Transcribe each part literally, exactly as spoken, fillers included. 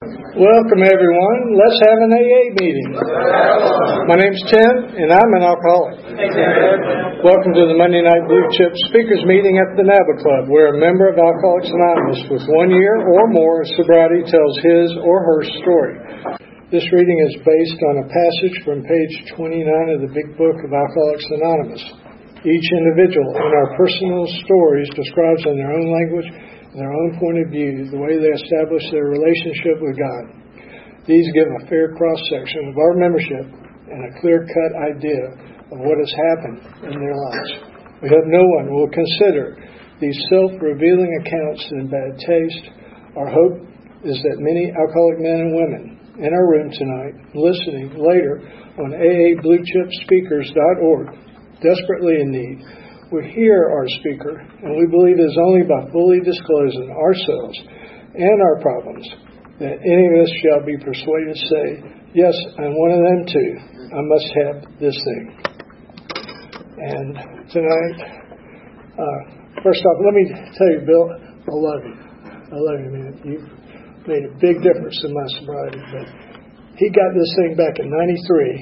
Welcome, everyone. Let's have an A A meeting. My name's Tim, and I'm an alcoholic. Welcome to the Monday Night Blue Chip Speakers Meeting at the NABA Club, where a member of Alcoholics Anonymous with one year or more of sobriety tells his or her story. This reading is based on a passage from page twenty-nine of the Big Book of Alcoholics Anonymous. Each individual in our personal stories describes in their own language, their own point of view, the way they establish their relationship with God. These give a fair cross-section of our membership and a clear-cut idea of what has happened in their lives. We hope no one will consider these self-revealing accounts in bad taste. Our hope is that many alcoholic men and women in our room tonight, listening later on A A blue chip speakers dot org, desperately in need, will hear our speaker, and we believe it is only by fully disclosing ourselves and our problems that any of us shall be persuaded to say, yes, I'm one of them too. I must have this thing. And tonight, uh, first off, let me tell you, Bill, I love you. I love you, man. You've made a big difference in my sobriety. But he got this thing back in ninety-three,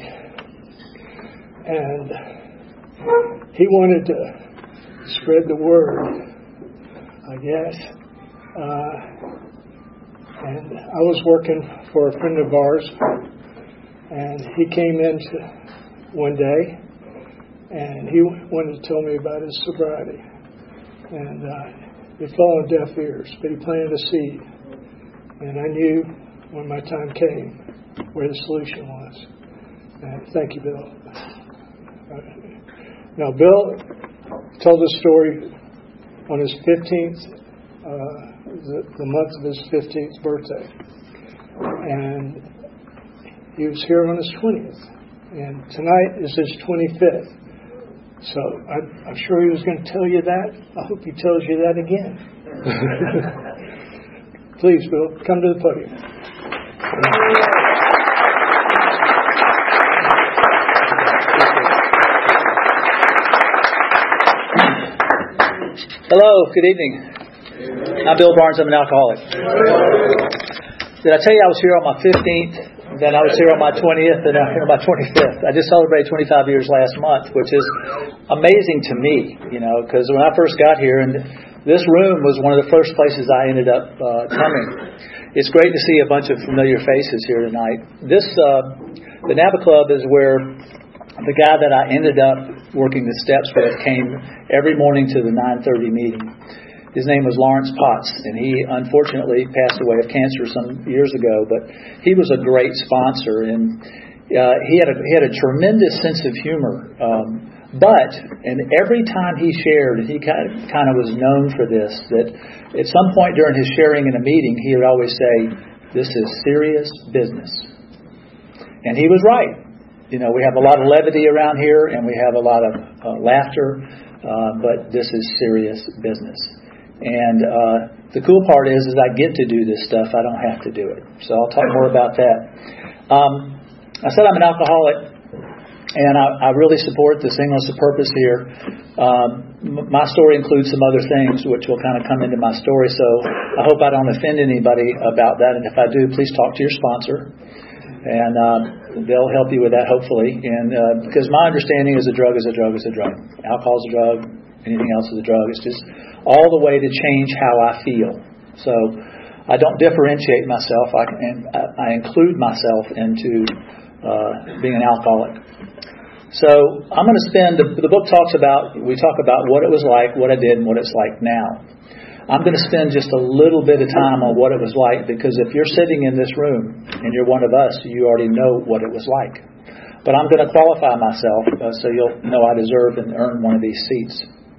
and he wanted to spread the word, I guess. Uh, and I was working for a friend of ours, and he came in to one day, and he wanted to tell me about his sobriety. And uh, it fell on deaf ears, but he planted a seed. And I knew when my time came where the solution was. And thank you, Bill. Uh, Now, Bill told the story on his fifteenth, uh, the, the month of his fifteenth birthday. And he was here on his twentieth. And tonight is his twenty-fifth. So I, I'm sure he was going to tell you that. I hope he tells you that again. Please, Bill, come to the podium. Hello, good evening. I'm Bill Barnes. I'm an alcoholic. Did I tell you I was here on my fifteenth, then I was here on my twentieth, and I'm here on my twenty-fifth? I just celebrated twenty-five years last month, which is amazing to me, you know, because when I first got here, and this room was one of the first places I ended up uh, coming. It's great to see a bunch of familiar faces here tonight. This, uh, the NABA Club is where the guy that I ended up working the steps with came every morning to the nine thirty meeting. His name was Lawrence Potts, and he unfortunately passed away of cancer some years ago, but he was a great sponsor, and uh, he had a, he had a tremendous sense of humor. Um, but, and every time he shared, he kind of, kind of was known for this, that at some point during his sharing in a meeting, he would always say, "This is serious business." And he was right. You know, we have a lot of levity around here, and we have a lot of uh, laughter, uh, but this is serious business. And uh, the cool part is, is I get to do this stuff. I don't have to do it. So I'll talk more about that. Um, I said I'm an alcoholic, and I, I really support the Singleness of Purpose here. Um, m- my story includes some other things, which will kind of come into my story. So I hope I don't offend anybody about that. And if I do, please talk to your sponsor. And uh, they'll help you with that, hopefully. And uh, because my understanding is a drug is a drug is a drug. Alcohol is a drug. Anything else is a drug. It's just all the way to change how I feel. So I don't differentiate myself. I, and I include myself into uh, being an alcoholic. So I'm going to spend, the, the book talks about, we talk about what it was like, what I did, and what it's like now. I'm going to spend just a little bit of time on what it was like, because if you're sitting in this room and you're one of us, you already know what it was like. But I'm going to qualify myself uh, so you'll know I deserve and earn one of these seats.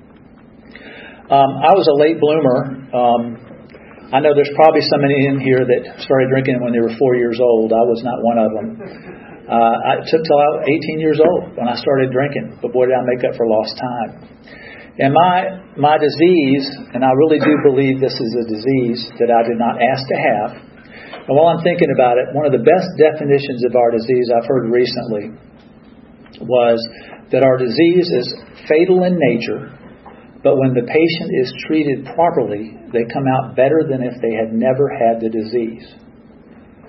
Um, I was a late bloomer. Um, I know there's probably somebody in here that started drinking when they were four years old. I was not one of them. Uh, I took till I was eighteen years old when I started drinking, but boy, did I make up for lost time. And my my disease, and I really do believe this is a disease that I did not ask to have. And while I'm thinking about it, one of the best definitions of our disease I've heard recently was that our disease is fatal in nature, but when the patient is treated properly, they come out better than if they had never had the disease.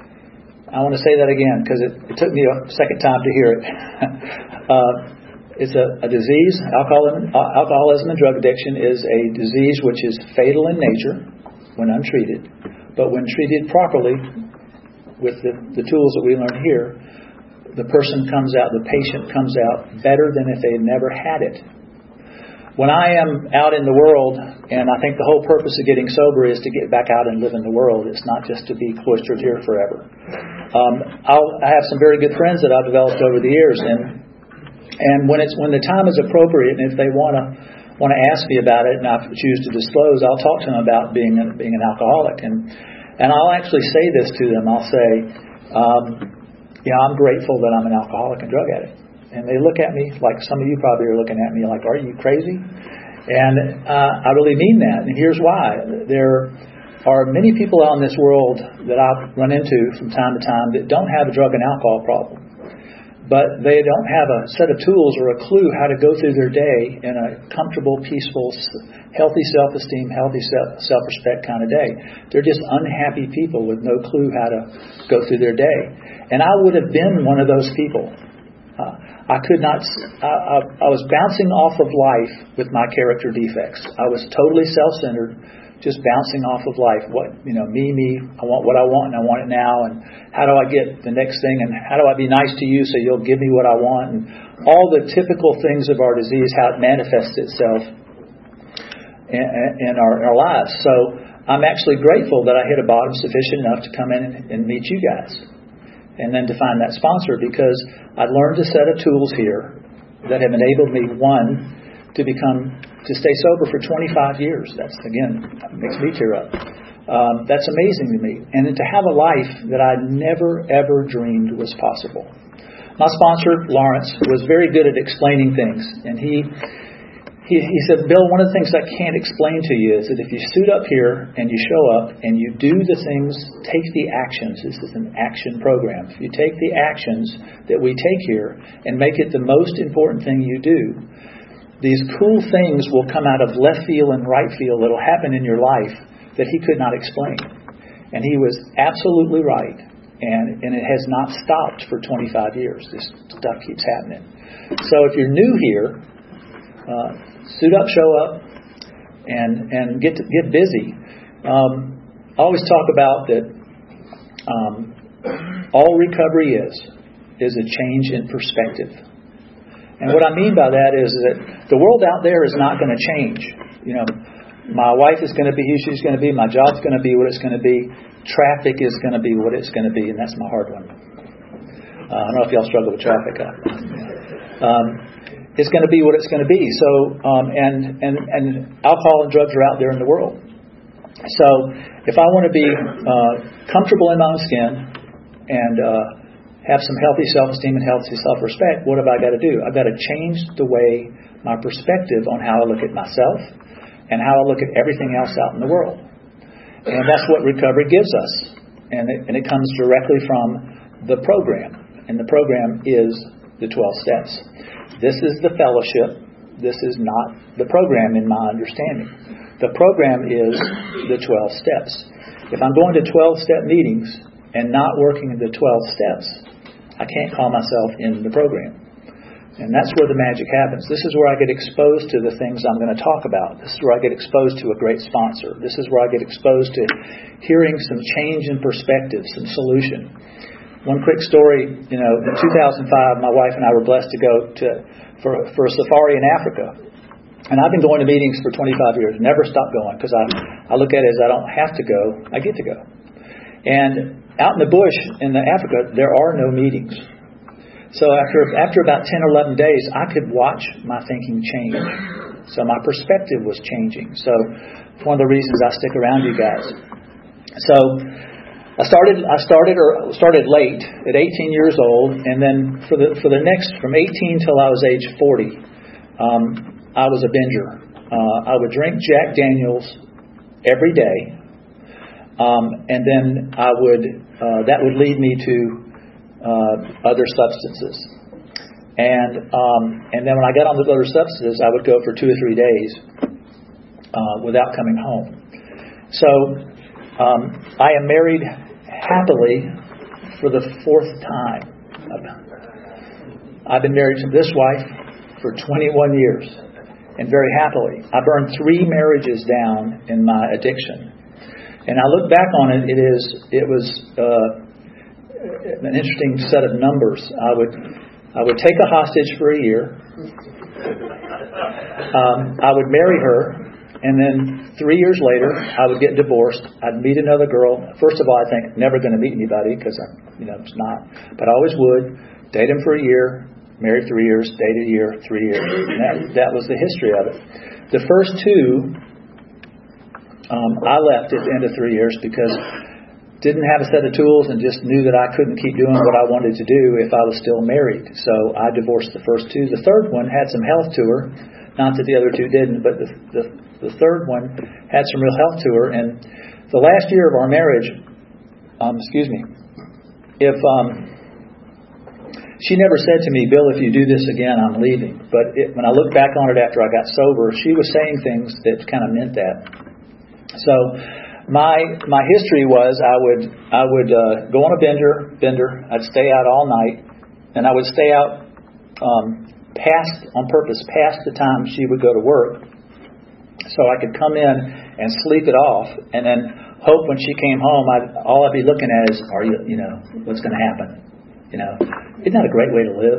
I want to say that again because it, it took me a second time to hear it. uh, it's a, a disease. Alcoholism, alcoholism and drug addiction is a disease which is fatal in nature when untreated, but when treated properly with the, the tools that we learn here, the person comes out, the patient comes out better than if they had never had it. When I am out in the world, and I think the whole purpose of getting sober is to get back out and live in the world. It's not just to be cloistered here forever. Um, I'll, I have some very good friends that I've developed over the years, and and when it's when the time is appropriate, and if they want to want to ask me about it, and I choose to disclose, I'll talk to them about being a, being an alcoholic, and and I'll actually say this to them. I'll say, um, you know, I'm grateful that I'm an alcoholic and drug addict. And they look at me like some of you probably are looking at me like, are you crazy? And uh, I really mean that. And here's why. There are many people out in this world that I've run into from time to time that don't have a drug and alcohol problem. But they don't have a set of tools or a clue how to go through their day in a comfortable, peaceful, healthy self-esteem, healthy self-respect kind of day. They're just unhappy people with no clue how to go through their day. And I would have been one of those people. Uh, I could not, I, I, I was bouncing off of life with my character defects. I was totally self-centered, just bouncing off of life. What, you know, me, me, I want what I want and I want it now. And how do I get the next thing? And how do I be nice to you so you'll give me what I want? And all the typical things of our disease, how it manifests itself in, in, our, in our lives. So I'm actually grateful that I hit a bottom sufficient enough to come in and, and meet you guys. And then to find that sponsor, because I learned a set of tools here that have enabled me, one, to become, to stay sober for twenty-five years. That's, again, makes me tear up. Um, that's amazing to me. And then to have a life that I never, ever dreamed was possible. My sponsor, Lawrence, was very good at explaining things. And he He, he said, Bill, one of the things I can't explain to you is that if you suit up here and you show up and you do the things, take the actions. This is an action program. If you take the actions that we take here and make it the most important thing you do, these cool things will come out of left field and right field that will happen in your life that he could not explain. And he was absolutely right. And, and it has not stopped for twenty-five years. This stuff keeps happening. So if you're new here, uh, suit up, show up, and and get to, get busy. Um, I always talk about that um, all recovery is is a change in perspective. And what I mean by that is that the world out there is not going to change. You know, my wife is going to be who she's going to be. My job's going to be what it's going to be. Traffic is going to be what it's going to be, and that's my hard one. Uh, I don't know if y'all struggle with traffic. Um, It's going to be what it's going to be. So, um, and and and alcohol and drugs are out there in the world. So, if I want to be uh, comfortable in my own skin and uh, have some healthy self-esteem and healthy self-respect, what have I got to do? I've got to change the way my perspective on how I look at myself and how I look at everything else out in the world. And that's what recovery gives us, and it, and it comes directly from the program. And the program is the twelve steps. This is the fellowship. This is not the program in my understanding. The program is the twelve steps. If I'm going to twelve-step meetings and not working the twelve steps, I can't call myself in the program. And that's where the magic happens. This is where I get exposed to the things I'm going to talk about. This is where I get exposed to a great sponsor. This is where I get exposed to hearing some change in perspective, some solution. One quick story, you know, in two thousand five, my wife and I were blessed to go to for, for a safari in Africa. And I've been going to meetings for twenty-five years, never stopped going, because I, I look at it as I don't have to go, I get to go. And out in the bush in the Africa, there are no meetings. So after after about ten or eleven days, I could watch my thinking change. So my perspective was changing. So it's one of the reasons I stick around you guys. So I started I started or started late at eighteen years old, and then for the for the next from eighteen till I was age forty, um, I was a binger. Uh, I would drink Jack Daniels every day, um, and then I would uh, that would lead me to Uh, other substances, and um, and then when I got on those other substances, I would go for two or three days uh, without coming home. So um, I am married happily for the fourth time. I've been married to this wife for twenty-one years, and very happily. I burned three marriages down in my addiction. And I look back on it, it is it was uh, an interesting set of numbers. I would I would take a hostage for a year. Um, I would marry her, and then three years later, I would get divorced. I'd meet another girl. First of all, I think never going to meet anybody because I, you know, it's not. But I always would date him for a year, married three years, dated a year, three years. And that that was the history of it. The first two, um, I left at the end of three years because didn't have a set of tools and just knew that I couldn't keep doing what I wanted to do if I was still married. So I divorced the first two. The third one had some health to her. Not that the other two didn't, but the, the, the third one had some real health to her. And the last year of our marriage, um, excuse me, if um, she never said to me, Bill, if you do this again, I'm leaving. But it, when I look back on it after I got sober, she was saying things that kind of meant that. So My my history was I would I would uh, go on a bender bender. I'd stay out all night, and I would stay out um, past on purpose past the time she would go to work, so I could come in and sleep it off, and then hope when she came home, I'd, all I'd be looking at is, are you you know what's going to happen? You know, isn't that a great way to live?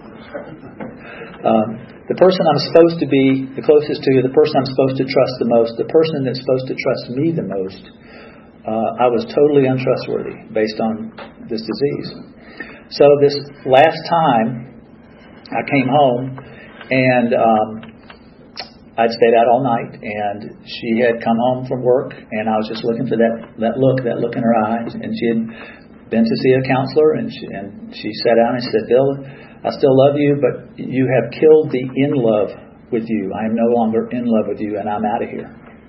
Um, The person I'm supposed to be the closest to, the person I'm supposed to trust the most, the person that's supposed to trust me the most, uh, I was totally untrustworthy based on this disease. So this last time I came home and um, I'd stayed out all night, and she had come home from work, and I was just looking for that, that look, that look in her eyes, and she had been to see a counselor, and she, and she sat down and said, Bill, I still love you, but you have killed the in love with you. I am no longer in love with you, and I'm out of here.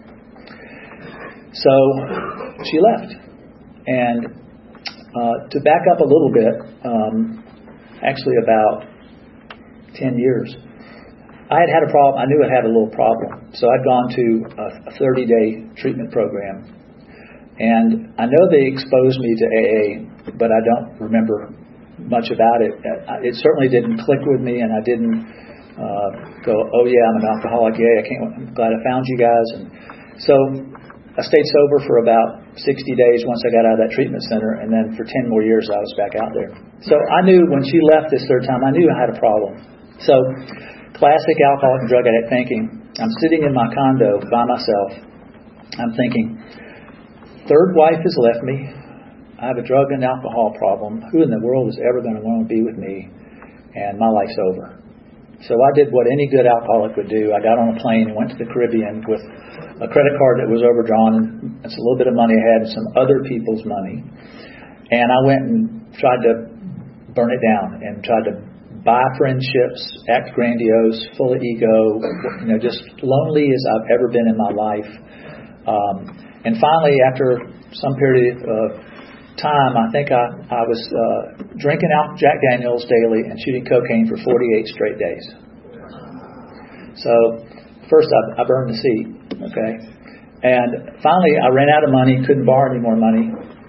So she left. And uh, to back up a little bit, um, actually about ten years, I had had a problem. I knew I had a little problem. So I'd gone to a thirty-day treatment program. And I know they exposed me to A A, but I don't remember much about it. It certainly didn't click with me, and I didn't uh, go, oh yeah, I'm an alcoholic. Yeah, I can't. I'm glad I found you guys. And so I stayed sober for about sixty days once I got out of that treatment center, and then for ten more years I was back out there. So I knew when she left this third time, I knew I had a problem. So classic alcoholic and drug addict thinking. I'm sitting in my condo by myself. I'm thinking, third wife has left me. I have a drug and alcohol problem. Who in the world is ever going to want to be with me? And my life's over. So I did what any good alcoholic would do. I got on a plane and went to the Caribbean with a credit card that was overdrawn. And it's a little bit of money I had and some other people's money. And I went and tried to burn it down and tried to buy friendships, act grandiose, full of ego, you know, just lonely as I've ever been in my life. Um, and finally, after some period of time, I think I, I was uh, drinking out Jack Daniels daily and shooting cocaine for forty-eight straight days. So first I, I burned the seat, okay? And finally I ran out of money, couldn't borrow any more money.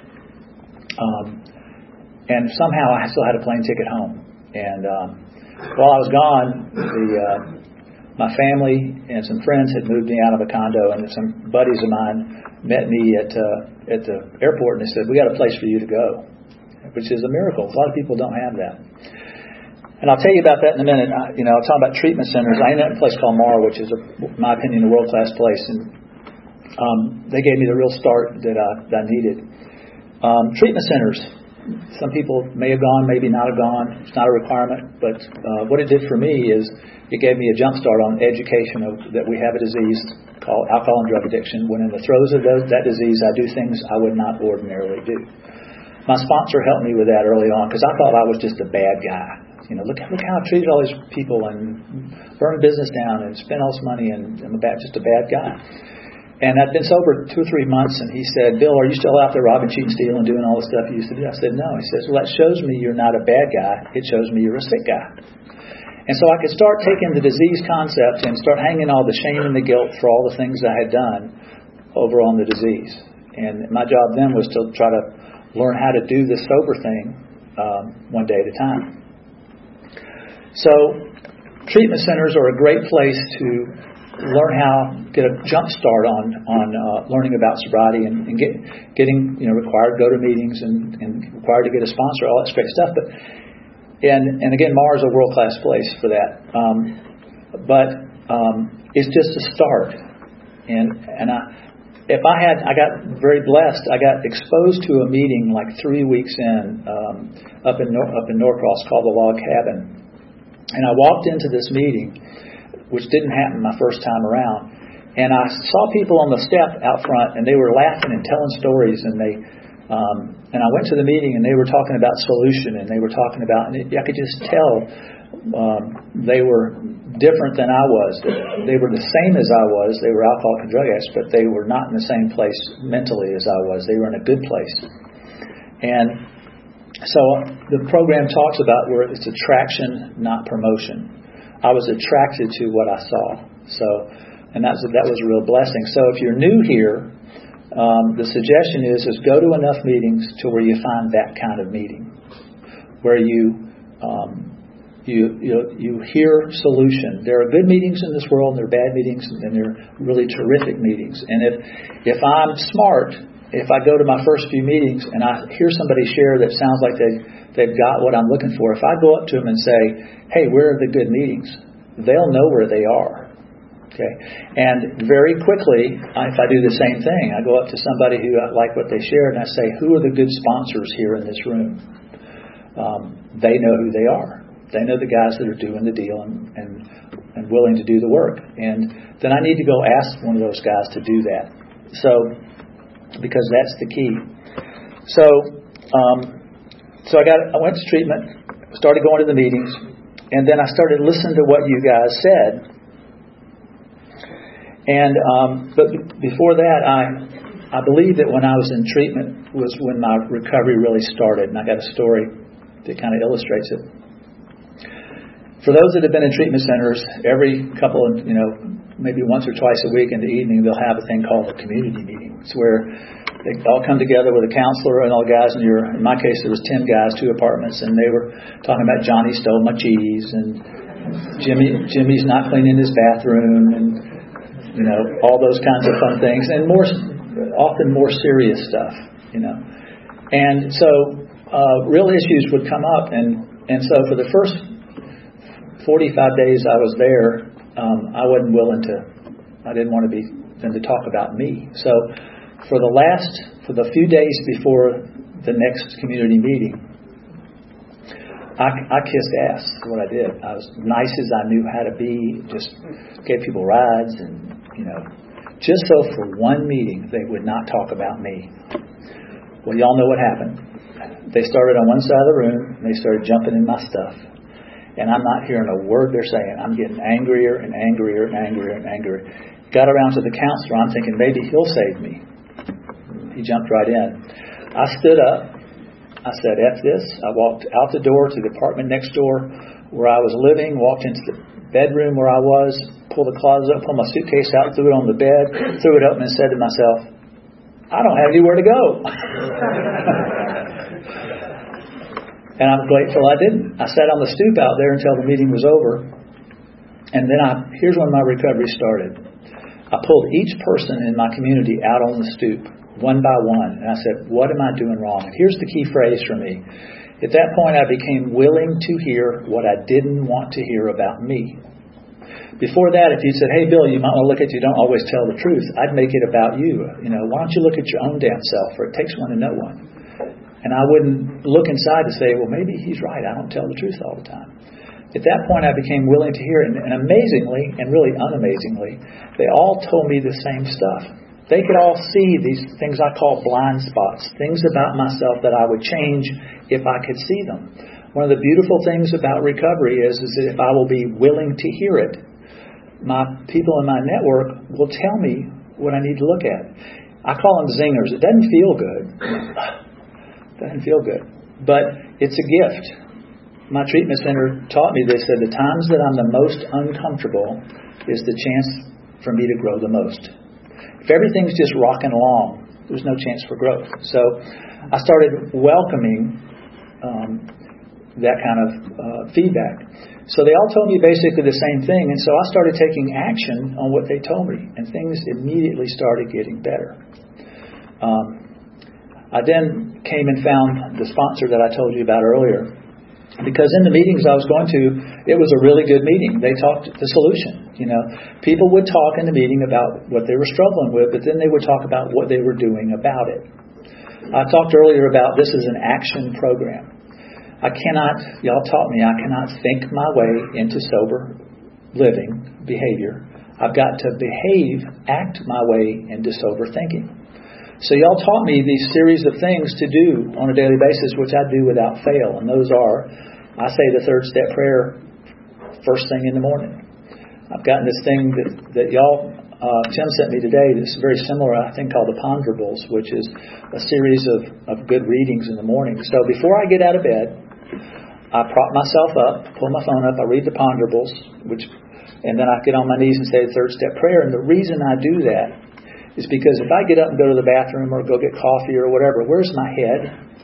Um, and somehow I still had a plane ticket home. And um, while I was gone, the uh, my family and some friends had moved me out of a condo, and some buddies of mine met me at uh, at the airport, and they said, we got a place for you to go, which is a miracle. A lot of people don't have that. And I'll tell you about that in a minute. I, you know, I'll talk about treatment centers. I ended up in a place called Mara, which is, a, in my opinion, a world-class place. And um, they gave me the real start that I, that I needed. Um, treatment centers. Some people may have gone, maybe not have gone. It's not a requirement. But uh, what it did for me is it gave me a jump start on education of, that we have a disease called alcohol and drug addiction. When in the throes of those, that disease, I do things I would not ordinarily do. My sponsor helped me with that early on because I thought I was just a bad guy. You know, look, look how I treated all these people and burned business down and spent all this money, and I'm a bad, just a bad guy. And I'd been sober two or three months, and he said, Bill, are you still out there robbing, cheating, stealing, doing all the stuff you used to do? I said, no. He says, well, that shows me you're not a bad guy. It shows me you're a sick guy. And so I could start taking the disease concept and start hanging all the shame and the guilt for all the things I had done over on the disease. And my job then was to try to learn how to do the sober thing um, one day at a time. So treatment centers are a great place to learn how, get a jump start on on uh, learning about sobriety and, and get getting you know required to go to meetings and, and required to get a sponsor, all that great stuff. But and and again, M A R is a world class place for that. Um, but um, it's just a start. And and I, if I had, I got very blessed. I got exposed to a meeting like three weeks in um, up in Nor- up in Norcross called the Log Cabin, and I walked into this meeting, which didn't happen my first time around, and I saw people on the step out front, and they were laughing and telling stories, and they um, and I went to the meeting, and they were talking about solution, and they were talking about, and it, I could just tell um, they were different than I was. They were the same as I was. They were alcoholic and drug addicts, but they were not in the same place mentally as I was. They were in a good place. And so the program talks about where it's attraction, not promotion. I was attracted to what I saw. So, and that was, that was a real blessing. So if you're new here, um, the suggestion is, is go to enough meetings to where you find that kind of meeting, where you um, You, you you hear solution. There are good meetings in this world, and there are bad meetings, and there are really terrific meetings. And if if I'm smart, if I go to my first few meetings and I hear somebody share that sounds like they they've got what I'm looking for, if I go up to them and say, "Hey, where are the good meetings?" they'll know where they are. Okay, and very quickly, if I do the same thing, I go up to somebody who I like what they shared, and I say, "Who are the good sponsors here in this room?" Um, they know who they are. They know the guys that are doing the deal and, and and willing to do the work. And then I need to go ask one of those guys to do that. So, because that's the key. So, um, so I got I went to treatment, started going to the meetings, and then I started listening to what you guys said. And um, but before that, I I believe that when I was in treatment was when my recovery really started. And I got a story that kind of illustrates it. For those that have been in treatment centers, every couple of, you know, maybe once or twice a week in the evening, they'll have a thing called a community meeting. It's where they all come together with a counselor and all the guys in your, in my case, there was ten guys, two apartments, and they were talking about Johnny stole my cheese, and Jimmy, Jimmy's not cleaning his bathroom, and, you know, all those kinds of fun things, and more, often more serious stuff, you know. And so, uh, real issues would come up, and, and so for the first forty-five days I was there, um, I wasn't willing to, I didn't want to be, them to talk about me. So for the last, for the few days before the next community meeting, I, I kissed ass, is what I did. I was nice as I knew how to be, just gave people rides and, you know, just so for one meeting they would not talk about me. Well, y'all know what happened. They started on one side of the room, and they started jumping in my stuff. And I'm not hearing a word they're saying. I'm getting angrier and angrier and angrier and angrier. Got around to the counselor. I'm thinking, maybe he'll save me. He jumped right in. I stood up. I said, F this. I walked out the door to the apartment next door where I was living, walked into the bedroom where I was, pulled the closet up, pulled my suitcase out, threw it on the bed, threw it up, and said to myself, I don't have anywhere to go. And I'm grateful I didn't. I sat on the stoop out there until the meeting was over. And then I, here's when my recovery started. I pulled each person in my community out on the stoop, one by one. And I said, what am I doing wrong? And here's the key phrase for me. At that point, I became willing to hear what I didn't want to hear about me. Before that, if you said, hey, Bill, you might want to look at you don't always tell the truth, I'd make it about you. You know, why don't you look at your own damn self? For it takes one to know one. And I wouldn't look inside to say, well, maybe he's right. I don't tell the truth all the time. At that point, I became willing to hear it. And amazingly, and really unamazingly, they all told me the same stuff. They could all see these things I call blind spots, things about myself that I would change if I could see them. One of the beautiful things about recovery is, is that if I will be willing to hear it, my people in my network will tell me what I need to look at. I call them zingers. It doesn't feel good. Doesn't feel good. But it's a gift. My treatment center taught me this, that the times that I'm the most uncomfortable is the chance for me to grow the most. If everything's just rocking along, there's no chance for growth. So I started welcoming um, that kind of uh, feedback. So they all told me basically the same thing, and so I started taking action on what they told me, and things immediately started getting better. Um, I then came and found the sponsor that I told you about earlier, because in the meetings I was going to, it was a really good meeting. They talked the solution. You know, people would talk in the meeting about what they were struggling with, but then they would talk about what they were doing about it. I talked earlier about this is an action program. I cannot, y'all taught me, I cannot think my way into sober living behavior. I've got to behave, act my way into sober thinking. So y'all taught me these series of things to do on a daily basis, which I do without fail. And those are, I say the third step prayer first thing in the morning. I've gotten this thing that, that y'all, uh, Tim sent me today that's very similar, I think called the Ponderables, which is a series of, of good readings in the morning. So before I get out of bed, I prop myself up, pull my phone up, I read the Ponderables, which, and then I get on my knees and say the third step prayer. And the reason I do that is because if I get up and go to the bathroom or go get coffee or whatever, where's my head?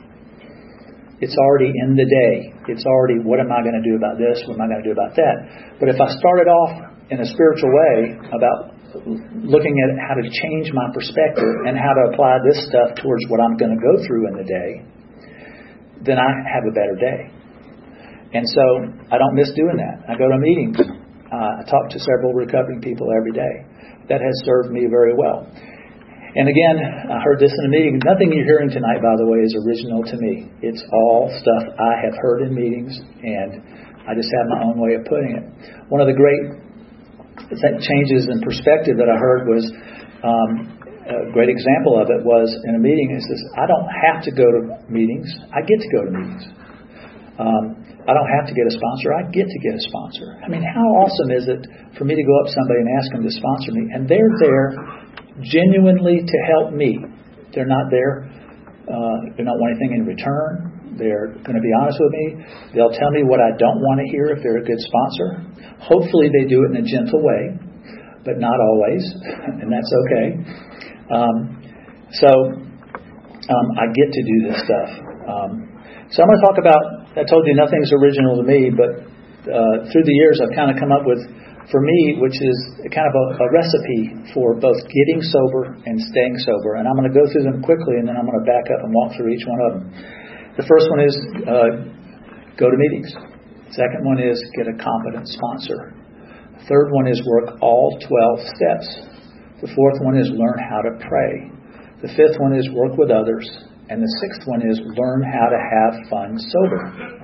It's already in the day. It's already, what am I going to do about this? What am I going to do about that? But if I started off in a spiritual way about looking at how to change my perspective and how to apply this stuff towards what I'm going to go through in the day, then I have a better day. And so I don't miss doing that. I go to meetings. Uh, I talk to several recovering people every day. That has served me very well. And again, I heard this in a meeting. Nothing you're hearing tonight, by the way, is original to me. It's all stuff I have heard in meetings, and I just have my own way of putting it. One of the great changes in perspective that I heard was, um, a great example of it was in a meeting. It says, I don't have to go to meetings. I get to go to meetings. Um, I don't have to get a sponsor. I get to get a sponsor. I mean, how awesome is it for me to go up to somebody and ask them to sponsor me? And they're there genuinely to help me. They're not there. Uh, they don't want anything in return. They're going to be honest with me. They'll tell me what I don't want to hear if they're a good sponsor. Hopefully they do it in a gentle way, but not always, and that's okay. Um, so um, I get to do this stuff. Um, so I'm going to talk about, I told you nothing's original to me, but uh, through the years I've kind of come up with, for me, which is kind of a, a recipe for both getting sober and staying sober. And I'm going to go through them quickly, and then I'm going to back up and walk through each one of them. The first one is uh, go to meetings. Second one is get a competent sponsor. The third one is work all twelve steps. The fourth one is learn how to pray. The fifth one is work with others. And the sixth one is learn how to have fun sober.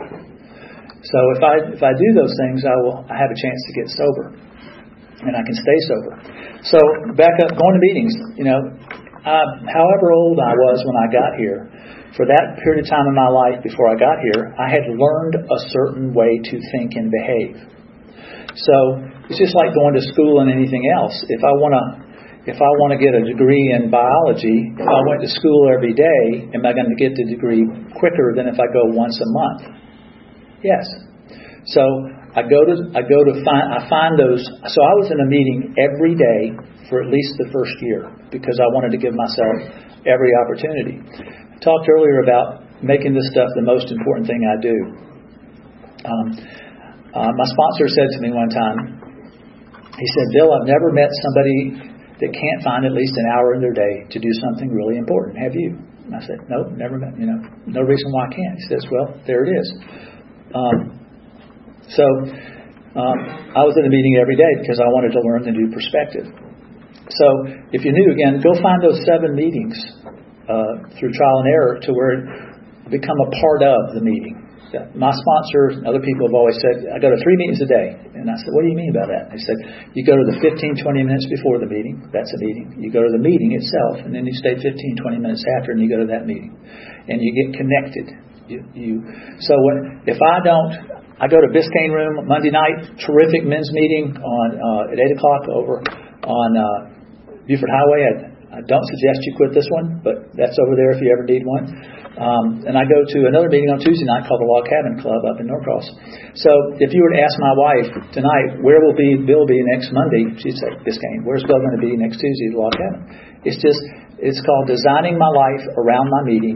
So if I if I do those things, I will I have a chance to get sober, and I can stay sober. So back up, going to meetings. You know, uh, however old I was when I got here, for that period of time in my life before I got here, I had learned a certain way to think and behave. So it's just like going to school and anything else. If I want to If I want to get a degree in biology, if I went to school every day, am I going to get the degree quicker than if I go once a month? Yes. So I go to I go to find I find those. So I was in a meeting every day for at least the first year because I wanted to give myself every opportunity. I talked earlier about making this stuff the most important thing I do. Um, uh, my sponsor said to me one time, he said, "Bill, I've never met somebody that can't find at least an hour in their day to do something really important. Have you?" And I said, "Nope, never met, you know, no reason why I can't." He says, "Well, there it is." Um, so um, I was in a meeting every day because I wanted to learn the new perspective. So if you're new, again, go find those seven meetings uh, through trial and error to where it become a part of the meeting. My sponsors and other people have always said, I go to three meetings a day. And I said, what do you mean by that? They said, you go to the fifteen, twenty minutes before the meeting. That's a meeting. You go to the meeting itself, and then you stay fifteen, twenty minutes after, and you go to that meeting. And you get connected. You, you So when, if I don't, I go to Biscayne Room Monday night, terrific men's meeting on uh, at eight o'clock over on uh, Buford Highway. I, I don't suggest you quit this one, but that's over there if you ever need one. Um, and I go to another meeting on Tuesday night called the Log Cabin Club up in Norcross. So if you were to ask my wife tonight, where will be Bill be next Monday? She'd say, Biscayne. Where's Bill going to be next Tuesday at the Log Cabin? It's just, it's called designing my life around my meetings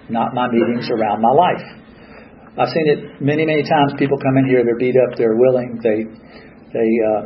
not my meetings around my life. I've seen it many, many times. People come in here, they're beat up, they're willing, they they uh,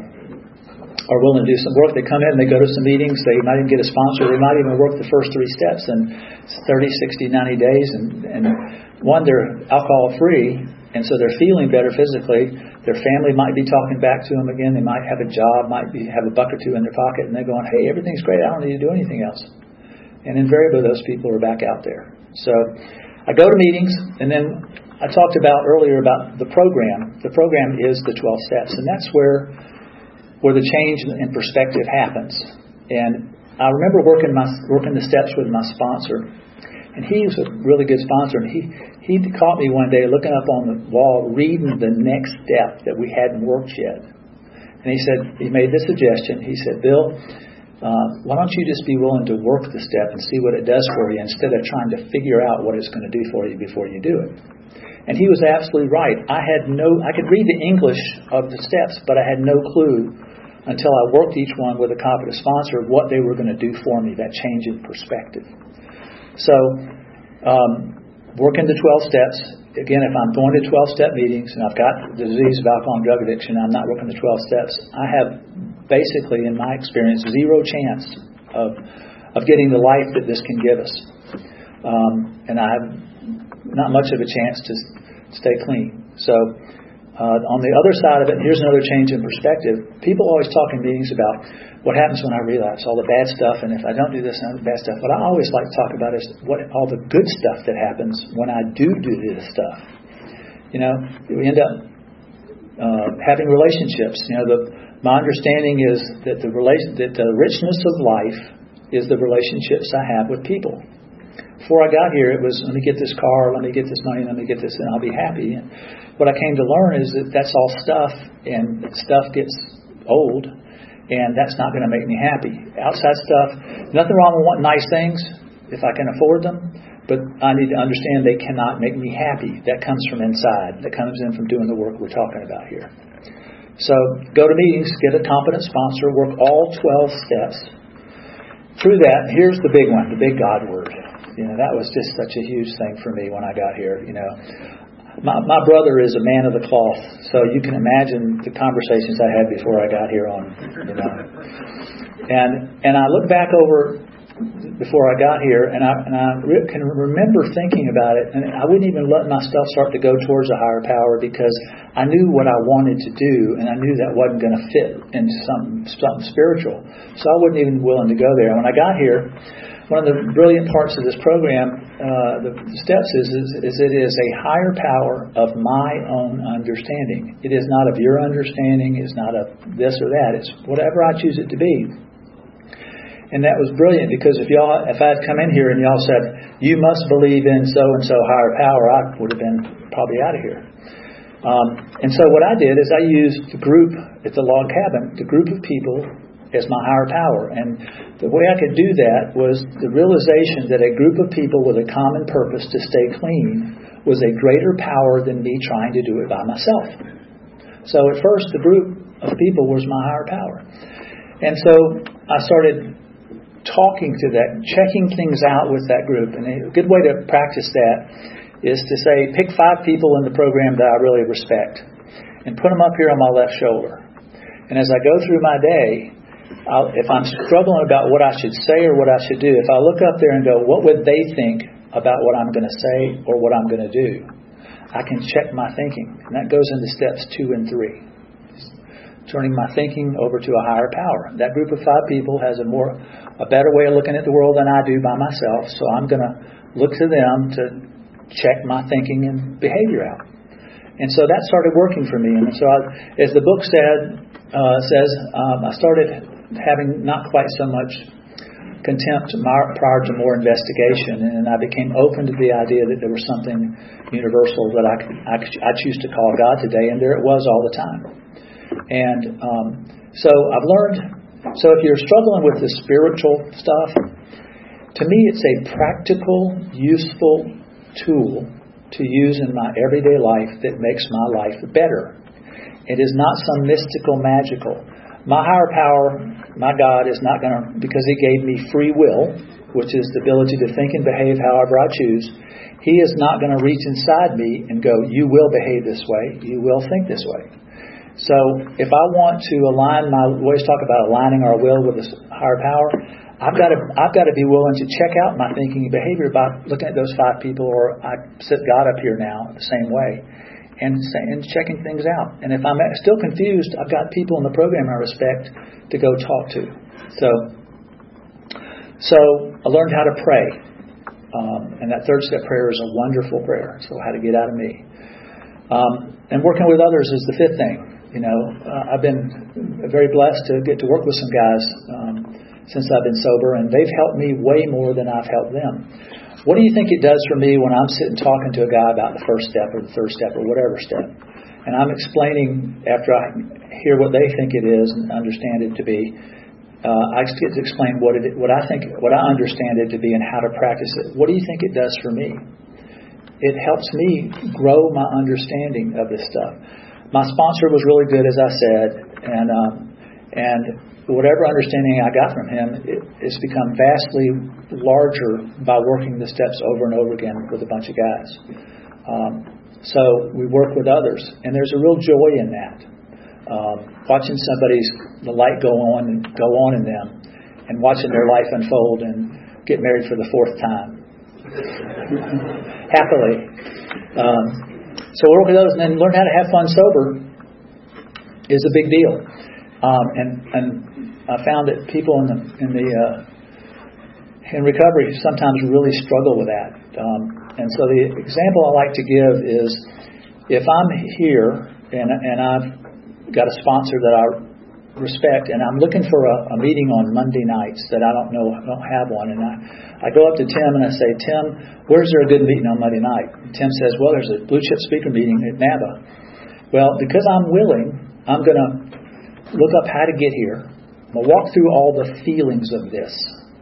are willing to do some work. They come in, they go to some meetings, they might even get a sponsor, they might even work the first three steps in thirty, sixty, ninety days. And, and one, they're alcohol free, and so they're feeling better physically. Their family might be talking back to them again. They might have a job, might be have a buck or two in their pocket, and they're going, hey, everything's great, I don't need to do anything else. And invariably those people are back out there. So I go to meetings, and then I talked about earlier about the program. The program is the twelve steps, and that's where where the change in perspective happens. And I remember working my working the steps with my sponsor, and he was a really good sponsor. And he he caught me one day looking up on the wall, reading the next step that we hadn't worked yet. And he said, he made this suggestion. He said, Bill, uh, why don't you just be willing to work the step and see what it does for you instead of trying to figure out what it's going to do for you before you do it. And he was absolutely right. I had no, I could read the English of the steps, but I had no clue until I worked each one with a competent sponsor what they were going to do for me, that change in perspective. So, um, working the twelve steps, again, if I'm going to twelve-step meetings and I've got the disease of alcohol and drug addiction, I'm not working the twelve steps, I have basically, in my experience, zero chance of of getting the life that this can give us. Um, and I have not much of a chance to stay clean. So uh, on the other side of it, here's another change in perspective. People always talk in meetings about what happens when I relapse, all the bad stuff, and if I don't do this and the bad stuff. What I always like to talk about is what all the good stuff that happens when I do do this stuff. You know, we end up uh, having relationships. You know, the, my understanding is that the relation, that the richness of life is the relationships I have with people. Before I got here, it was, let me get this car, let me get this money, let me get this, and I'll be happy. And what I came to learn is that that's all stuff, and stuff gets old, and that's not going to make me happy. Outside stuff, nothing wrong with wanting nice things if I can afford them, but I need to understand they cannot make me happy. That comes from inside. That comes in from doing the work we're talking about here. So go to meetings, get a competent sponsor, work all twelve steps. Through that, here's the big one, the big God word. You know, that was just such a huge thing for me when I got here. You know, my my brother is a man of the cloth, so you can imagine the conversations I had before I got here on, you know. And and I look back over before I got here, and I and I re- can remember thinking about it, and I wouldn't even let myself start to go towards a higher power because I knew what I wanted to do, and I knew that wasn't going to fit into something something spiritual. So I wasn't even willing to go there. When I got here, one of the brilliant parts of this program, uh, the steps, is, is, is it is a higher power of my own understanding. It is not of your understanding. It's not of this or that. It's whatever I choose it to be. And that was brilliant because if y'all, if I had come in here and y'all said, you must believe in so-and-so higher power, I would have been probably out of here. Um, and so what I did is I used the group at the log cabin, the group of people, as my higher power. And the way I could do that was the realization that a group of people with a common purpose to stay clean was a greater power than me trying to do it by myself. So at first, the group of people was my higher power. And so I started talking to that, checking things out with that group. And a good way to practice that is to say, pick five people in the program that I really respect and put them up here on my left shoulder. And as I go through my day, I'll, if I'm struggling about what I should say or what I should do, if I look up there and go, what would they think about what I'm going to say or what I'm going to do? I can check my thinking. And that goes into steps two and three. Turning my thinking over to a higher power. That group of five people has a more, a better way of looking at the world than I do by myself. So I'm going to look to them to check my thinking and behavior out. And so that started working for me. And so I, as the book said, uh, says, um, I started having not quite so much contempt prior to more investigation, and I became open to the idea that there was something universal that I could, I, could, I choose to call God today, and there it was all the time. And um, so I've learned, so if you're struggling with the spiritual stuff, to me it's a practical, useful tool to use in my everyday life that makes my life better. It is not some mystical, magical. My higher power, my God, is not going to, because He gave me free will, which is the ability to think and behave however I choose, He is not going to reach inside me and go, you will behave this way, you will think this way. So if I want to align my, we always talk about aligning our will with this higher power, I've got to I've got to be willing to check out my thinking and behavior by looking at those five people, or I set God up here now the same way, and and checking things out. And if I'm still confused, I've got people in the program I respect to go talk to. So so I learned how to pray, um, and that third step prayer is a wonderful prayer. So how to get out of me, um, and working with others is the fifth thing. You know, uh, I've been very blessed to get to work with some guys um, since I've been sober, and they've helped me way more than I've helped them. What do you think it does for me when I'm sitting talking to a guy about the first step or the third step or whatever step, and I'm explaining after I hear what they think it is and understand it to be, uh, I get to explain what it, what I think, what I understand it to be, and how to practice it. What do you think it does for me? It helps me grow my understanding of this stuff. My sponsor was really good, as I said, and um, and whatever understanding I got from him, it, it's become vastly larger by working the steps over and over again with a bunch of guys. Um, so we work with others, and there's a real joy in that. Um, watching somebody's the light go on and go on in them, and watching their life unfold and get married for the fourth time, happily. Um, So we work with those, and then learn how to have fun sober is a big deal. Um, and and I found that people in the in the uh, in recovery sometimes really struggle with that. Um, and so the example I like to give is, if I'm here and and I've got a sponsor that I respect, and I'm looking for a, a meeting on Monday nights that I don't know, I don't have one, and I, I go up to Tim and I say, Tim, where's there a good meeting on Monday night? And Tim says, well, there's a Blue Chip speaker meeting at NABA. Well, because I'm willing, I'm going to look up how to get here. I'm going to walk through all the feelings of this.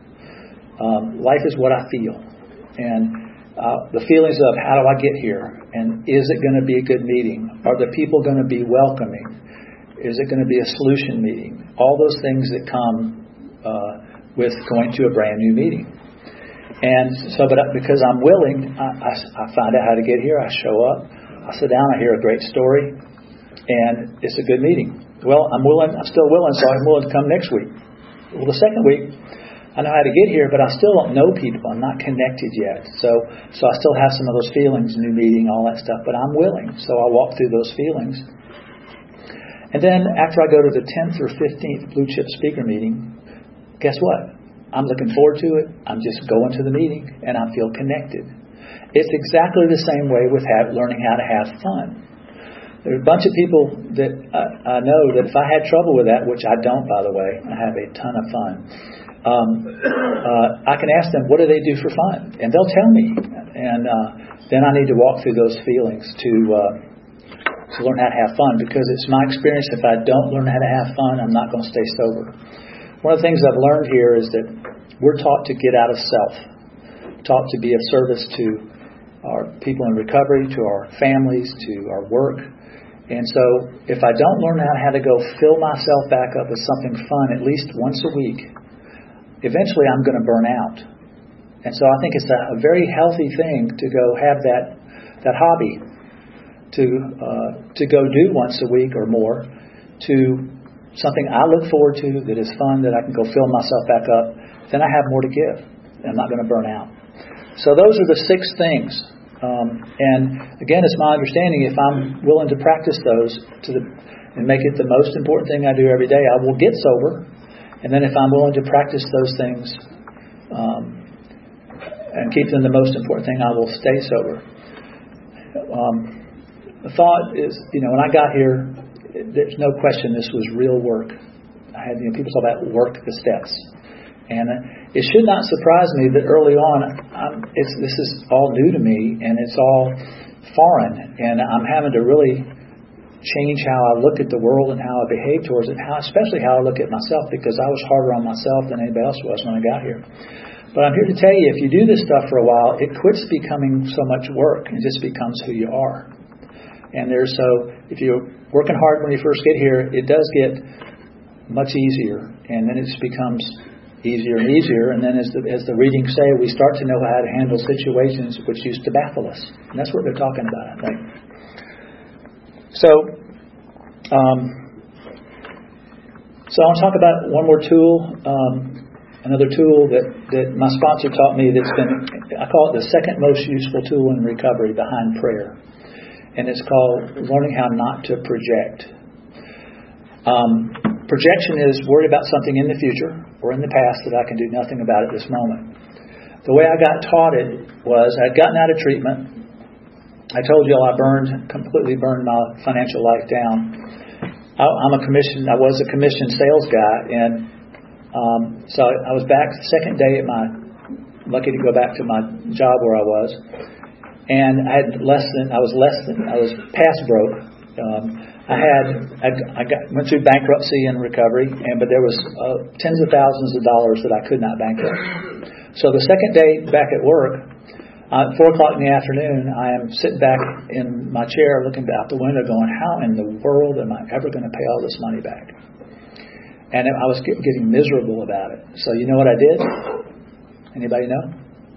Um, life is what I feel, and uh, the feelings of how do I get here, and is it going to be a good meeting? Are the people going to be welcoming? Is it going to be a solution meeting? All those things that come uh, with going to a brand new meeting. And so, but because I'm willing, I, I, I find out how to get here. I show up. I sit down. I hear a great story, and it's a good meeting. Well, I'm willing. I'm still willing, so I'm willing to come next week. Well, the second week, I know how to get here, but I still don't know people. I'm not connected yet. So, so I still have some of those feelings, new meeting, all that stuff. But I'm willing, so I walk through those feelings. And then after I go to the tenth or fifteenth Blue Chip speaker meeting, guess what? I'm looking forward to it. I'm just going to the meeting, and I feel connected. It's exactly the same way with have, learning how to have fun. There are a bunch of people that I, I know that if I had trouble with that, which I don't, by the way, I have a ton of fun, um, uh, I can ask them, what do they do for fun? And they'll tell me. And uh, then I need to walk through those feelings to... Uh, to learn how to have fun, because it's my experience, if I don't learn how to have fun, I'm not going to stay sober. One of the things I've learned here is that we're taught to get out of self, taught to be of service to our people in recovery, to our families, to our work. And so if I don't learn how to go fill myself back up with something fun at least once a week, eventually I'm going to burn out. And so I think it's a, a very healthy thing to go have that that hobby to uh, to go do once a week or more, to something I look forward to that is fun, that I can go fill myself back up. Then I have more to give. I'm not going to burn out. So those are the six things. Um, and again, it's my understanding, if I'm willing to practice those to the, and make it the most important thing I do every day, I will get sober. And then if I'm willing to practice those things um, and keep them the most important thing, I will stay sober. Um, The thought is, you know, when I got here, there's no question this was real work. I had, you know, people talk about work the steps. And uh, it should not surprise me that early on, I'm, it's, this is all new to me, and it's all foreign. And I'm having to really change how I look at the world and how I behave towards it, how, especially how I look at myself, because I was harder on myself than anybody else was when I got here. But I'm here to tell you, if you do this stuff for a while, it quits becoming so much work and just becomes who you are. And there's so, if you're working hard when you first get here, it does get much easier, and then it just becomes easier and easier, and then as the, as the readings say, we start to know how to handle situations which used to baffle us. And that's what they're talking about, I think. So, um, so I want to talk about one more tool, um, another tool that, that my sponsor taught me that's been, I call it the second most useful tool in recovery behind prayer. And it's called learning how not to project. Um, projection is worried about something in the future or in the past that I can do nothing about at this moment. The way I got taught it was I'd gotten out of treatment. I told you I burned, completely burned my financial life down. I, I'm a commission, I was a commissioned sales guy, and um, so I was back the second day at my, lucky to go back to my job where I was. And I had less than, I was less than, I was past broke. Um, I had, I, I got, went through bankruptcy and recovery, and but there was uh, tens of thousands of dollars that I could not bankrupt. So the second day back at work, uh, at four o'clock in the afternoon, I am sitting back in my chair looking out the window going, how in the world am I ever going to pay all this money back? And I was get, getting miserable about it. So you know what I did? Anybody know?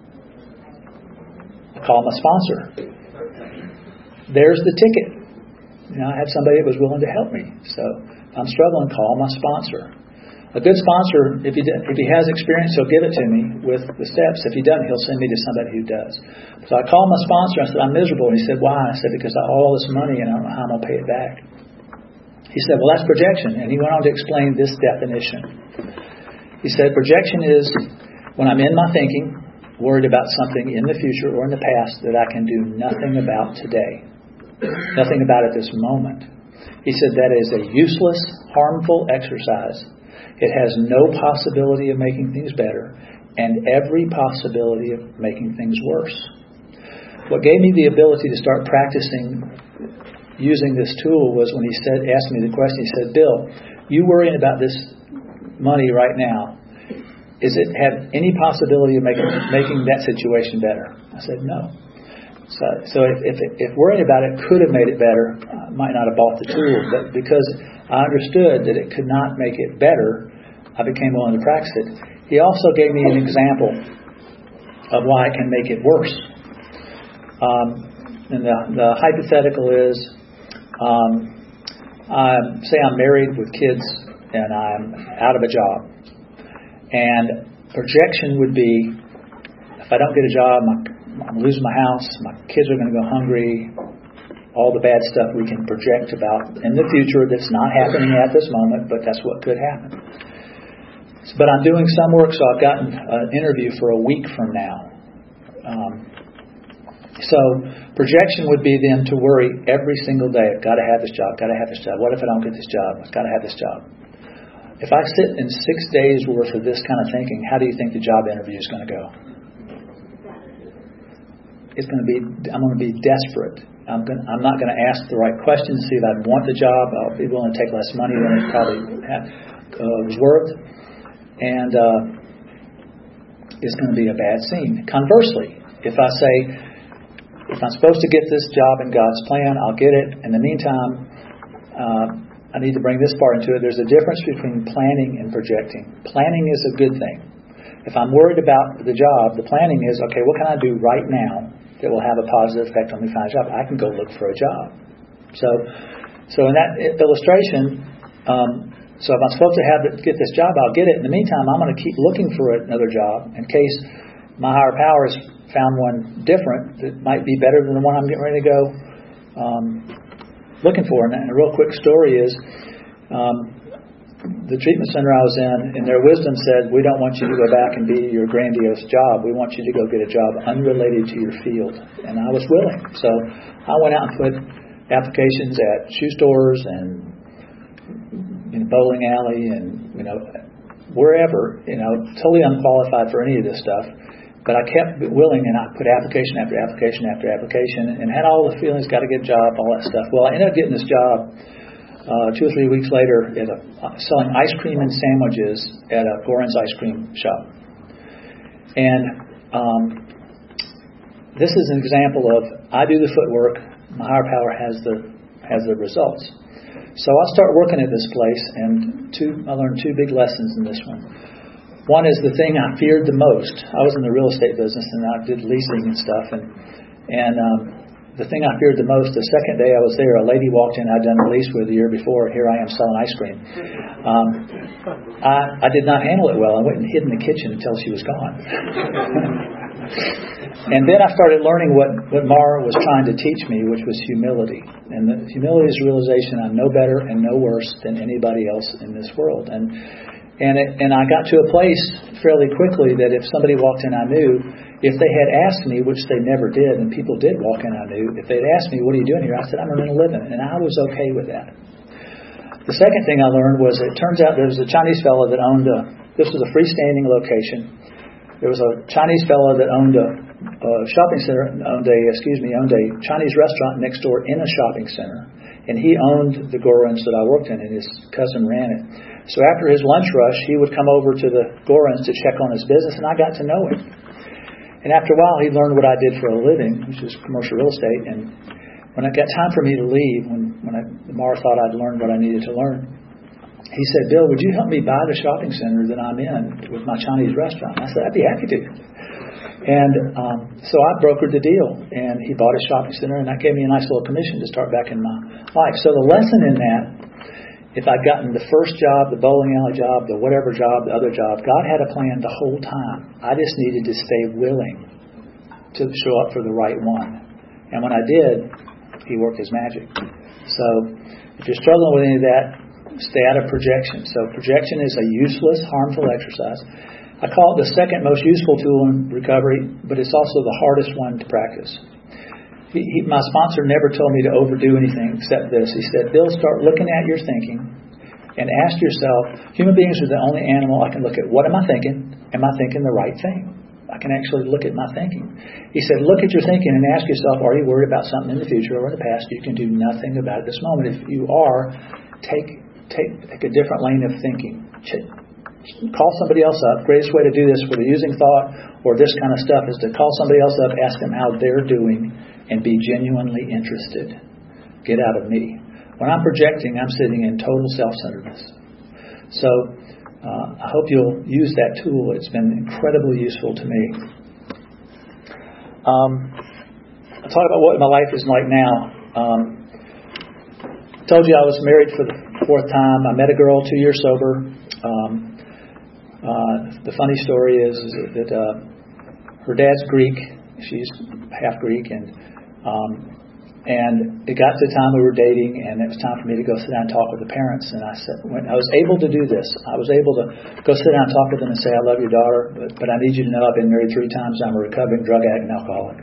Call my sponsor. There's the ticket. You know, I had somebody that was willing to help me. So if I'm struggling, call my sponsor. A good sponsor, if he if he has experience, he'll give it to me with the steps. If he doesn't, he'll send me to somebody who does. So I called my sponsor. I said, I'm miserable. And he said, why? I said, because I owe all this money and I don't know how I'm going to pay it back. He said, well, that's projection. And he went on to explain this definition. He said, projection is when I'm in my thinking, worried about something in the future or in the past that I can do nothing about today. Nothing about at this moment. He said that is a useless, harmful exercise. It has no possibility of making things better and every possibility of making things worse. What gave me the ability to start practicing using this tool was when he said, asked me the question, he said, Bill, you worrying about this money right now, Is it have any possibility of making making that situation better? I said no. So, so if if, if worrying about it could have made it better, I might not have bought the tool. But because I understood that it could not make it better, I became willing to practice it. He also gave me an example of why it can make it worse. Um, and the, the hypothetical is, um, I'm, say I'm married with kids and I'm out of a job. And projection would be, if I don't get a job, my, I'm losing my house, my kids are going to go hungry, all the bad stuff we can project about in the future that's not happening at this moment, but that's what could happen. But I'm doing some work, so I've gotten an interview for a week from now. Um, so projection would be then to worry every single day, I've got to have this job, got to have this job. What if I don't get this job? I've got to have this job. If I sit in six days worth of this kind of thinking, how do you think the job interview is going to go? It's going to be, I'm going to be desperate. I'm going, I'm not going to ask the right questions, see if I want the job. I'll be willing to take less money than it probably had, uh, was worth. And uh, it's going to be a bad scene. Conversely, if I say, if I'm supposed to get this job in God's plan, I'll get it. In the meantime, uh, I need to bring this part into it. There's a difference between planning and projecting. Planning is a good thing. If I'm worried about the job, the planning is, okay, what can I do right now that will have a positive effect on me finding a job? I can go look for a job. So so in that illustration, um, so if I'm supposed to have get this job, I'll get it. In the meantime, I'm going to keep looking for another job in case my higher power has found one different that might be better than the one I'm getting ready to go um looking for. And a real quick story is um, the treatment center I was in, in their wisdom said, we don't want you to go back and be your grandiose job. We want you to go get a job unrelated to your field. And I was willing. So I went out and put applications at shoe stores and in bowling alley and, you know, wherever, you know, totally unqualified for any of this stuff. But I kept willing, and I put application after application after application, and had all the feelings, got to get a job, all that stuff. Well, I ended up getting this job uh, two or three weeks later at a, uh, selling ice cream and sandwiches at a Goran's ice cream shop. And um, this is an example of, I do the footwork, my higher power has the has the results. So I start working at this place, and two, I learned two big lessons in this one. One is the thing I feared the most. I was in the real estate business, and I did leasing and stuff, and and um, the thing I feared the most, the second day I was there, a lady walked in I'd done a lease with the year before, and here I am selling ice cream. Um, I, I did not handle it well. I went and hid in the kitchen until she was gone. And then I started learning what, what Mara was trying to teach me, which was humility. And the humility is realization I'm no better and no worse than anybody else in this world. And and it, and I got to a place fairly quickly that if somebody walked in I knew, if they had asked me, which they never did, and people did walk in I knew, if they'd asked me, what are you doing here? I said, I'm earning a living. And I was okay with that. The second thing I learned was it turns out there was a Chinese fellow that owned a, this was a freestanding location. There was a Chinese fellow that owned a, a shopping center, owned a, excuse me, owned a Chinese restaurant next door in a shopping center. And he owned the Gorans that I worked in, and his cousin ran it. So after his lunch rush, he would come over to the Gorans to check on his business, and I got to know him. And after a while, he learned what I did for a living, which was commercial real estate. And when it got time for me to leave, when, when I, Mara thought I'd learned what I needed to learn, he said, Bill, would you help me buy the shopping center that I'm in with my Chinese restaurant? I said, I'd be happy to. And um, so I brokered the deal, and he bought a shopping center, and that gave me a nice little commission to start back in my life. So the lesson in that, if I'd gotten the first job, the bowling alley job, the whatever job, the other job, God had a plan the whole time. I just needed to stay willing to show up for the right one. And when I did, He worked His magic. So if you're struggling with any of that, stay out of projection. So projection is a useless, harmful exercise. I call it the second most useful tool in recovery, but it's also the hardest one to practice. He, he, my sponsor never told me to overdo anything except this. He said, Bill, start looking at your thinking and ask yourself, human beings are the only animal I can look at. What am I thinking? Am I thinking the right thing? I can actually look at my thinking. He said, look at your thinking and ask yourself, are you worried about something in the future or in the past? You can do nothing about it this moment. If you are, take take, take a different lane of thinking. Call somebody else up. Greatest way to do this, whether using thought or this kind of stuff, is to call somebody else up, ask them how they're doing, and be genuinely interested. Get out of me. When I'm projecting, I'm sitting in total self-centeredness. So uh, I hope you'll use that tool. It's been incredibly useful to me. Um, I'll talk about what my life is like now. Um, I told you I was married for the fourth time. I met a girl two years sober. Um, uh, the funny story is, is that uh, her dad's Greek. She's half Greek, and um, and it got to the time we were dating, and it was time for me to go sit down and talk with the parents. And I said, when I was able to do this, I was able to go sit down and talk with them and say, I love your daughter, but, but I need you to know I've been married three times. I'm a recovering drug addict and alcoholic.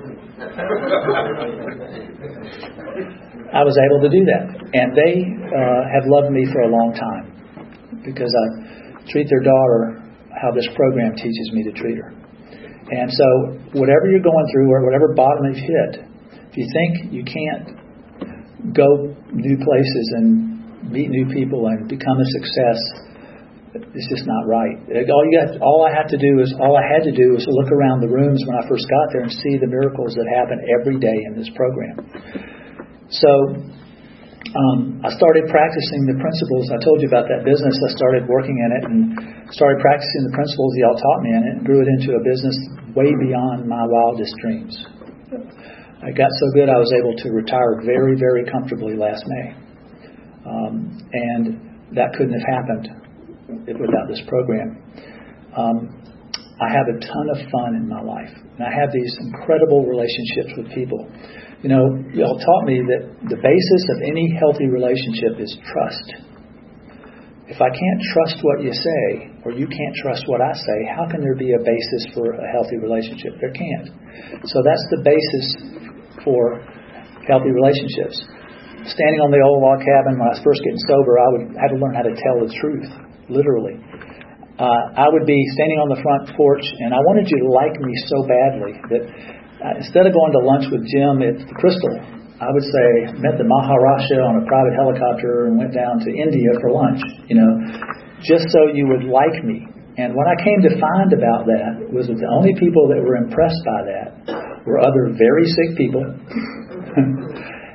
I was able to do that, and they uh, have loved me for a long time because I treat their daughter how this program teaches me to treat her. And so whatever you're going through or whatever bottom you've hit, if you think you can't go new places and meet new people and become a success, it's just not right. All you got, all I had to do is all I had to do was look around the rooms when I first got there and see the miracles that happen every day in this program. So um, I started practicing the principles. I told you about that business. I started working in it and started practicing the principles y'all taught me in it and grew it into a business way beyond my wildest dreams. I got so good I was able to retire very, very comfortably last May. Um, and that couldn't have happened without this program. Um, I have a ton of fun in my life. And I have these incredible relationships with people. You know, y'all taught me that the basis of any healthy relationship is trust. If I can't trust what you say, or you can't trust what I say, how can there be a basis for a healthy relationship? There can't. So that's the basis for healthy relationships. Standing on the old log cabin when I was first getting sober, I would have to learn how to tell the truth, literally. Uh, I would be standing on the front porch, and I wanted you to like me so badly that uh, instead of going to lunch with Jim at the Crystal, I would say, met the Maharaja on a private helicopter and went down to India for lunch, you know, just so you would like me. And what I came to find about that was that the only people that were impressed by that were other very sick people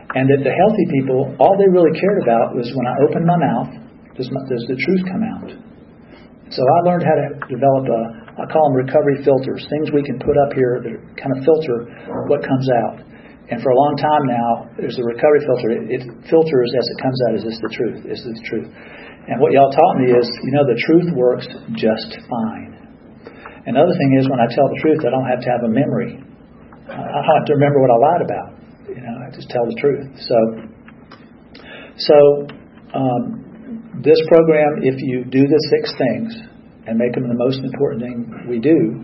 And that the healthy people, all they really cared about was when I opened my mouth, does, my, does the truth come out? So I learned how to develop a, I call them recovery filters, things we can put up here that kind of filter what comes out. And for a long time now, there's a recovery filter. It, it filters as it comes out, is this the truth? Is this the truth? And what y'all taught me is, you know, the truth works just fine. Another thing is, when I tell the truth, I don't have to have a memory. I don't have to remember what I lied about. You know, I just tell the truth. So, so um, this program, if you do the six things and make them the most important thing we do,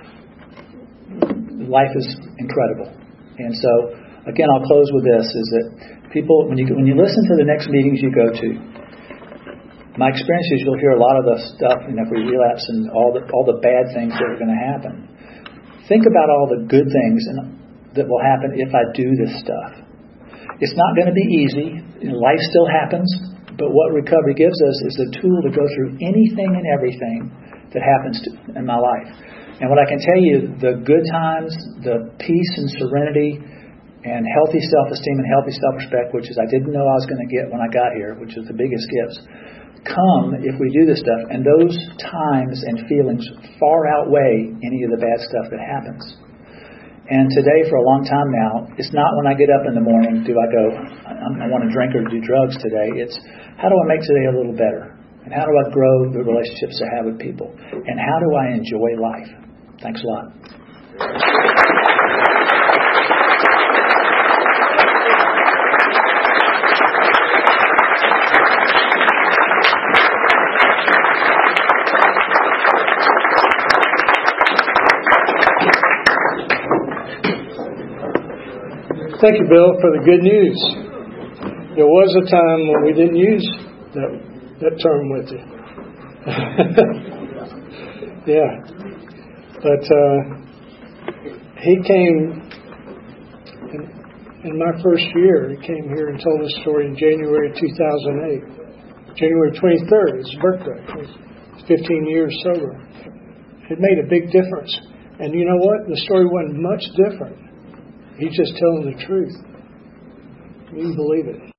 life is incredible. And so, again, I'll close with this: is that people, when you when you listen to the next meetings you go to, my experience is you'll hear a lot of the stuff, you know, if we relapse and all the all the bad things that are going to happen. Think about all the good things and, that will happen if I do this stuff. It's not going to be easy. You know, life still happens, but what recovery gives us is the tool to go through anything and everything that happens to, in my life. And what I can tell you, the good times, the peace and serenity and healthy self-esteem and healthy self-respect, which is I didn't know I was going to get when I got here, which is the biggest gifts, come if we do this stuff. And those times and feelings far outweigh any of the bad stuff that happens. And today, for a long time now, it's not when I get up in the morning, do I go, I, I want to drink or do drugs today. It's how do I make today a little better? And how do I grow the relationships I have with people? And how do I enjoy life? Thanks a lot. Thank you, Bill, for the good news. There was a time when we didn't use that, that term with you. Yeah. But uh, he came in, in my first year. He came here and told his story in January two thousand eight. January twenty-third, his birthday. He's fifteen years sober. It made a big difference. And you know what? The story wasn't much different. He's just telling the truth. You can believe it.